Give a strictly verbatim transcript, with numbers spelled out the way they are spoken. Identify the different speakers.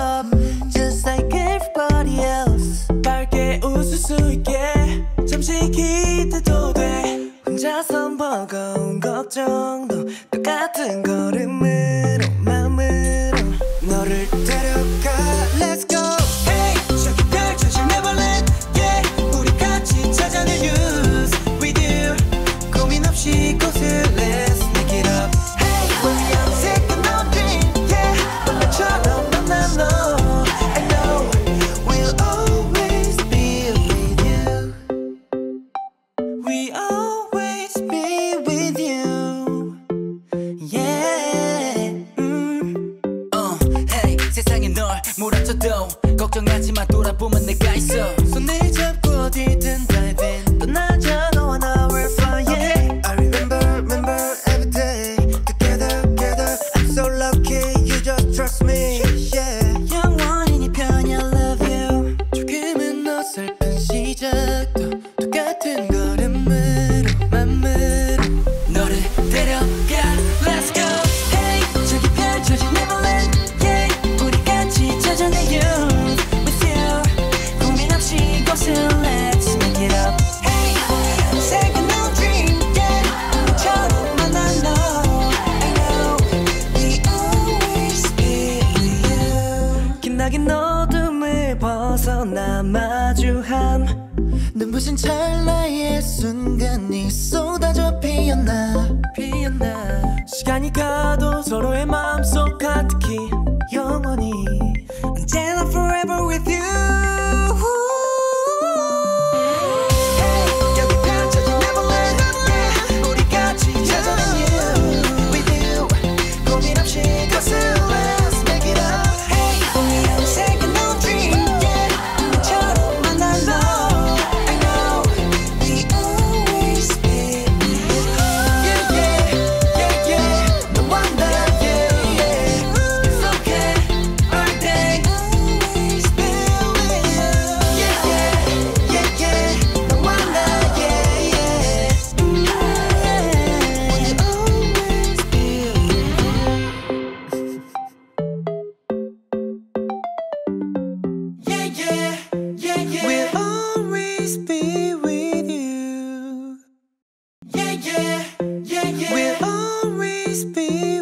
Speaker 1: up just like everybody else. 밝게 웃을 수 있게 잠시 기대도 돼. 혼자선 버거운 걱정도 똑같은 걸음으로 마음으로 너를 데려가. Let's go. Hey, 저기 펼쳐질 Neverland. Yeah, 우리 같이 찾아낼 news with you. 고민 없이 곳을 Let's make it up. Hey, 우리 안 second no dream. Yeah, 너처럼 만나 너. I know we'll always be with you. We always be with you. Yeah. 음.
Speaker 2: uh, Hey, 세상에 널 몰아쳐도 걱정하지 마. 돌아보면 내가 있어.
Speaker 1: 손을 잡고 어디든 diving 떠나자 너와 나 we're flying. Okay. I remember, remember every day together, together. I'm so lucky you just trust me. Yeah. 영원히 네 편이 I love you. 조금은 어설픈 시작도 똑같은 걸음으로 맘으로
Speaker 2: 너를 데려가. Let's go.
Speaker 1: Hey, 저기 펼쳐진 Neverland. Yeah, 우리 같이 찾아내 you with you. 고민 없이 곳을 Let's make it up. Hey, second no dream. Yeah, 우리처럼 만나 너. I know we always be with you. 빛나긴 어둠을 벗어나 마주한 눈부신 찰나의 순간이 쏟아져 피어나 피어나. 시간이 가도 서로의 마음속 가득히 영원히 언제나 forever with you. Hey, 여기 펼쳐진 Neverland. Yeah, 우리 같이 찾아낸 you with you. 고민 없이 곳을 Let's make it up. Hey, we don't second no dream. Yeah, 우리처럼 만나 너. I know we always be with you. Yeah, yeah, yeah, yeah. 너와 나, yeah, yeah. It's okay, all day. Always be with you. Yeah, yeah, yeah, yeah. 너와 나, yeah, yeah. Mm, yeah. We always be with you. Yeah, yeah, yeah, yeah. We'll always be with you. Yeah, yeah, yeah, yeah. We'll always be